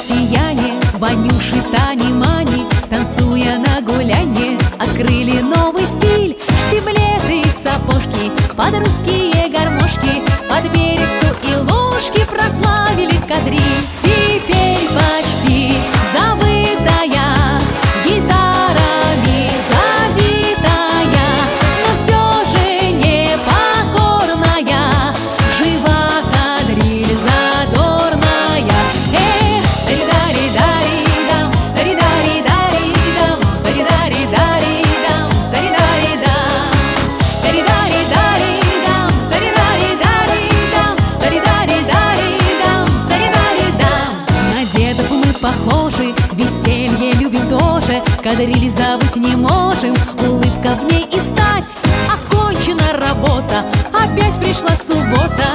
россияне, Ванюши, Тани, Мани, танцуя на гулянье, открыли новый стиль. Штиблеты, сапожки, под русские гармошки, под бересту и ложки прославили кадриль. Теперь почти забытая, гитарами забитая, но все же непокорная, жива кадриль задорная. Дари-дари-дари-дам, дари-дари-дари-дам, дари-дари-дари-дам, дари-дари-дам, дари-дари-дари-дам, дари-дари-дари-дам, дари-дари-дари-дам, дари-дари-дам. На дедов мы похожи, веселье любим тоже, кадриль забыть не можем, улыбка в ней и стать. Окончена работа, опять пришла суббота,